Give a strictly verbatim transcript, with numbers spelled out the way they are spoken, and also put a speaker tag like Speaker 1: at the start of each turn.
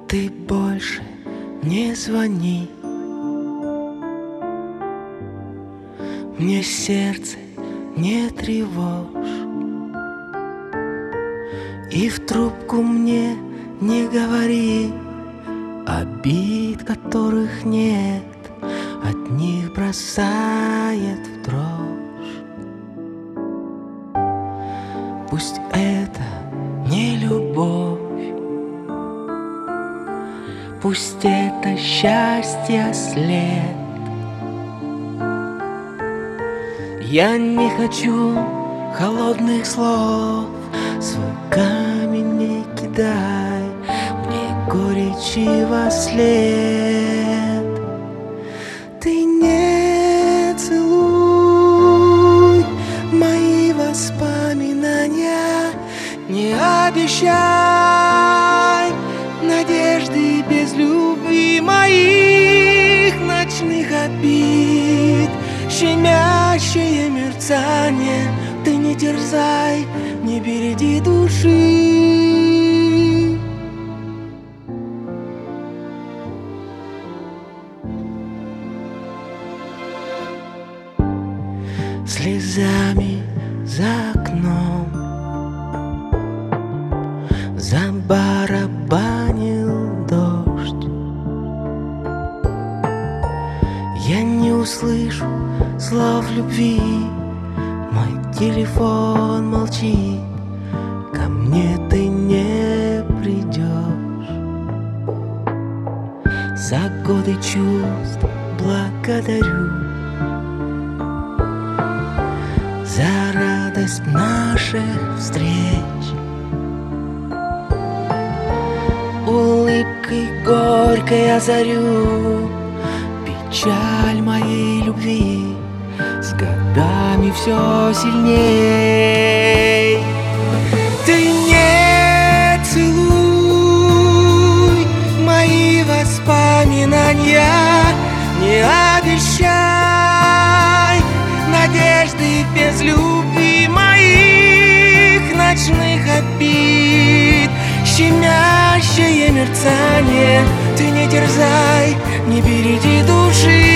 Speaker 1: Ты больше не звони, мне сердце не тревожь, и в трубку мне не говори обид, которых нет, от них бросает в дрожь. Пусть это не любовь, пусть это счастье след. Я не хочу холодных слов, свой камень не кидай мне горечи во след. Ты не целуй мои воспоминания, не обещай надежды без любви моих ночных обид. Щемящее мерцание, ты не терзай, не береди души. Слезами за окном забарабанил дождь. Я не услышу слов любви, мой телефон молчит, ко мне ты не придешь. За годы чувств благодарю, за радость наших встреч. Улыбкой горькой озарю печаль моей любви, с годами все сильней. Ты не целуй мои воспоминания, не обещай надежды без любви моих ночных обид. Щемящее мерцание, ты не терзай, не береди души.